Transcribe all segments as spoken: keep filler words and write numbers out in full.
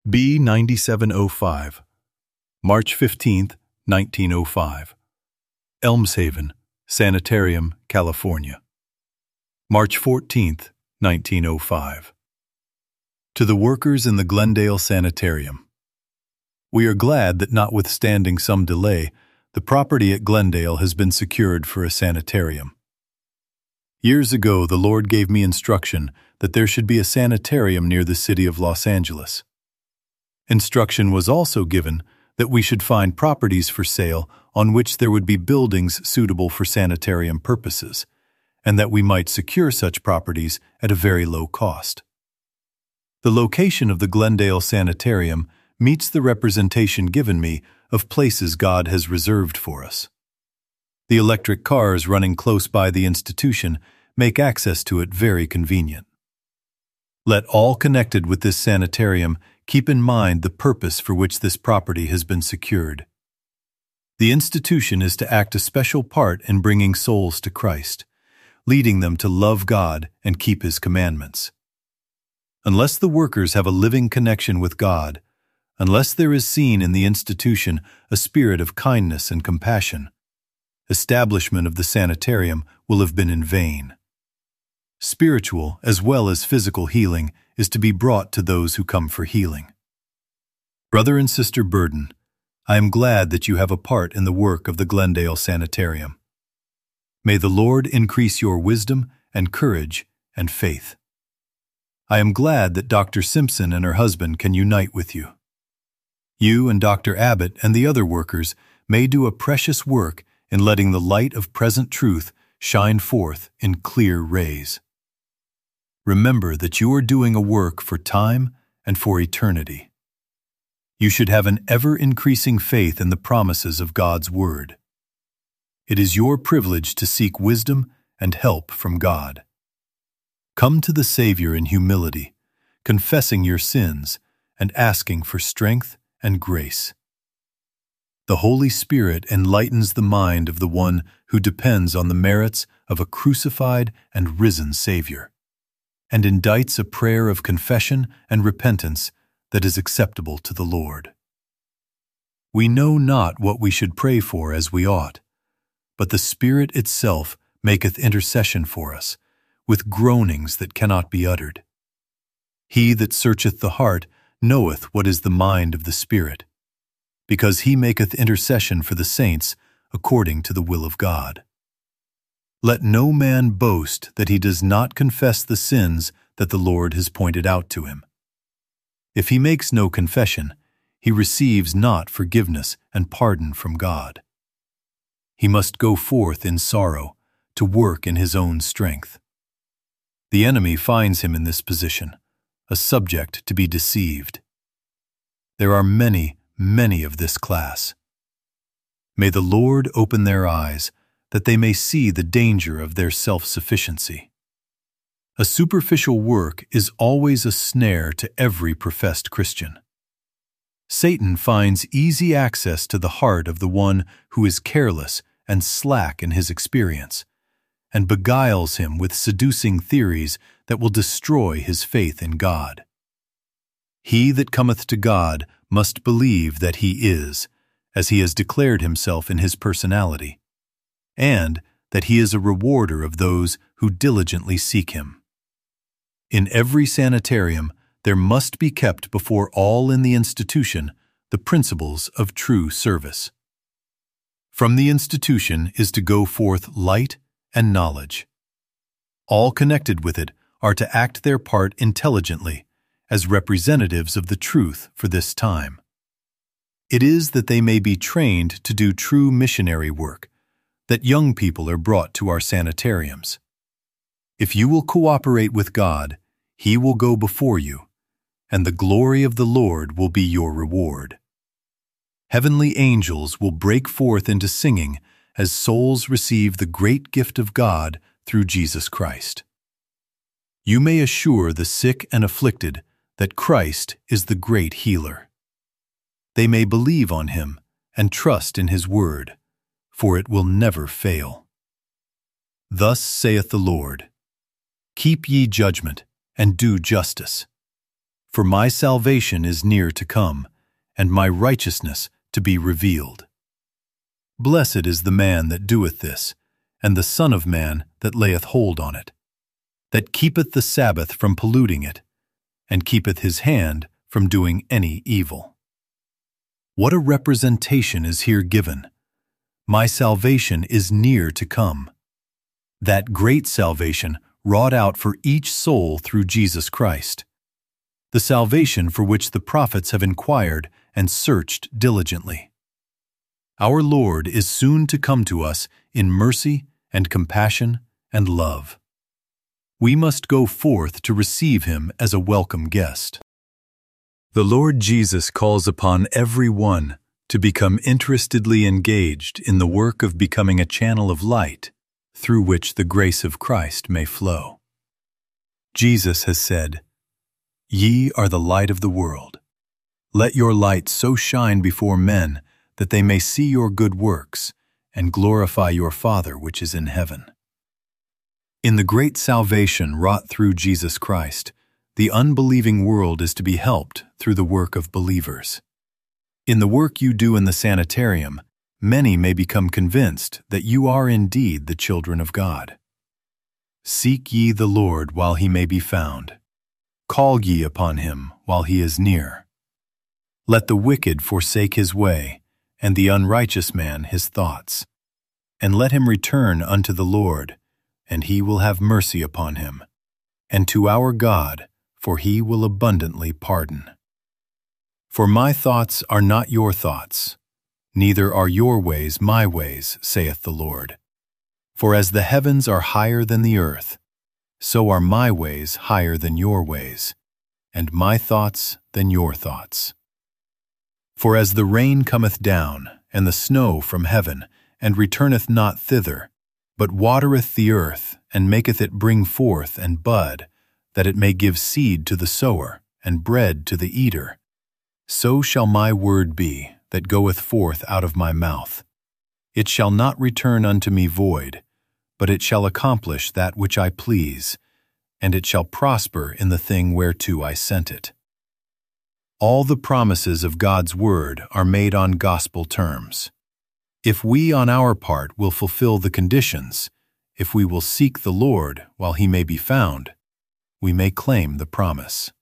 B ninety-seven oh five, March fifteenth, nineteen oh five. Elmshaven, Sanitarium, California. March fourteenth, nineteen oh five. To the workers in the Glendale Sanitarium. We are glad that notwithstanding some delay, the property at Glendale has been secured for a sanitarium. Years ago, the Lord gave me instruction that there should be a sanitarium near the city of Los Angeles. Instruction was also given that we should find properties for sale on which there would be buildings suitable for sanitarium purposes, and that we might secure such properties at a very low cost. The location of the Glendale Sanitarium meets the representation given me of places God has reserved for us. The electric cars running close by the institution make access to it very convenient. Let all connected with this sanitarium keep in mind the purpose for which this property has been secured. The institution is to act a special part in bringing souls to Christ, leading them to love God and keep His commandments. Unless the workers have a living connection with God, unless there is seen in the institution a spirit of kindness and compassion, establishment of the sanitarium will have been in vain. Spiritual as well as physical healing is to be brought to those who come for healing. Brother and Sister Burden, I am glad that you have a part in the work of the Glendale Sanitarium. May the Lord increase your wisdom and courage and faith. I am glad that Doctor Simpson and her husband can unite with you. You and Doctor Abbott and the other workers may do a precious work in letting the light of present truth shine forth in clear rays. Remember that you are doing a work for time and for eternity. You should have an ever-increasing faith in the promises of God's Word. It is your privilege to seek wisdom and help from God. Come to the Savior in humility, confessing your sins and asking for strength and grace. The Holy Spirit enlightens the mind of the one who depends on the merits of a crucified and risen Savior, and indicts a prayer of confession and repentance that is acceptable to the Lord. We know not what we should pray for as we ought, but the Spirit itself maketh intercession for us, with groanings that cannot be uttered. He that searcheth the heart knoweth what is the mind of the Spirit, because he maketh intercession for the saints according to the will of God. Let no man boast that he does not confess the sins that the Lord has pointed out to him. If he makes no confession, he receives not forgiveness and pardon from God. He must go forth in sorrow to work in his own strength. The enemy finds him in this position, a subject to be deceived. There are many, many of this class. May the Lord open their eyes that they may see the danger of their self-sufficiency. A superficial work is always a snare to every professed Christian. Satan finds easy access to the heart of the one who is careless and slack in his experience, and beguiles him with seducing theories that will destroy his faith in God. He that cometh to God must believe that He is, as He has declared Himself in His personality, and that He is a rewarder of those who diligently seek Him. In every sanitarium, there must be kept before all in the institution the principles of true service. From the institution is to go forth light and knowledge. All connected with it are to act their part intelligently as representatives of the truth for this time. It is that they may be trained to do true missionary work, that young people are brought to our sanitariums. If you will cooperate with God, He will go before you, and the glory of the Lord will be your reward. Heavenly angels will break forth into singing as souls receive the great gift of God through Jesus Christ. You may assure the sick and afflicted that Christ is the great healer. They may believe on Him and trust in His word, for it will never fail. Thus saith the Lord, Keep ye judgment, and do justice. For my salvation is near to come, and my righteousness to be revealed. Blessed is the man that doeth this, and the Son of Man that layeth hold on it, that keepeth the Sabbath from polluting it, and keepeth his hand from doing any evil. What a representation is here given! My salvation is near to come. That great salvation wrought out for each soul through Jesus Christ. The salvation for which the prophets have inquired and searched diligently. Our Lord is soon to come to us in mercy and compassion and love. We must go forth to receive him as a welcome guest. The Lord Jesus calls upon every one to become interestedly engaged in the work of becoming a channel of light through which the grace of Christ may flow. Jesus has said, "Ye are the light of the world. Let your light so shine before men that they may see your good works and glorify your Father which is in heaven." In the great salvation wrought through Jesus Christ, the unbelieving world is to be helped through the work of believers. In the work you do in the sanitarium, many may become convinced that you are indeed the children of God. Seek ye the Lord while he may be found. Call ye upon him while he is near. Let the wicked forsake his way, and the unrighteous man his thoughts. And let him return unto the Lord, and he will have mercy upon him, and to our God, for he will abundantly pardon. For my thoughts are not your thoughts, neither are your ways my ways, saith the Lord. For as the heavens are higher than the earth, so are my ways higher than your ways, and my thoughts than your thoughts. For as the rain cometh down, and the snow from heaven, and returneth not thither, but watereth the earth, and maketh it bring forth and bud, that it may give seed to the sower, and bread to the eater, so shall my word be, that goeth forth out of my mouth. It shall not return unto me void, but it shall accomplish that which I please, and it shall prosper in the thing whereto I sent it. All the promises of God's word are made on gospel terms. If we on our part will fulfill the conditions, if we will seek the Lord while he may be found, we may claim the promise.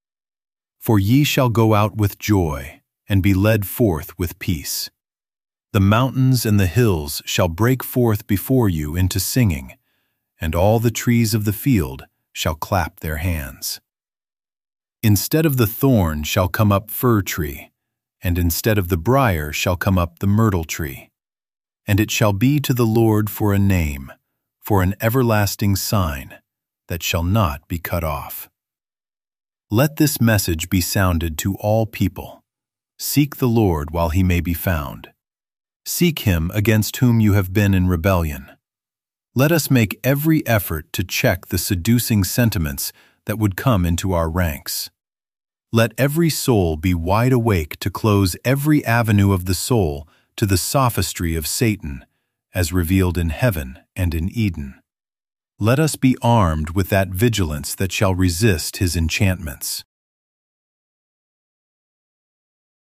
For ye shall go out with joy, and be led forth with peace. The mountains and the hills shall break forth before you into singing, and all the trees of the field shall clap their hands. Instead of the thorn shall come up fir tree, and instead of the brier shall come up the myrtle tree. And it shall be to the Lord for a name, for an everlasting sign, that shall not be cut off. Let this message be sounded to all people. Seek the Lord while he may be found. Seek him against whom you have been in rebellion. Let us make every effort to check the seducing sentiments that would come into our ranks. Let every soul be wide awake to close every avenue of the soul to the sophistry of Satan, as revealed in heaven and in Eden. Let us be armed with that vigilance that shall resist his enchantments.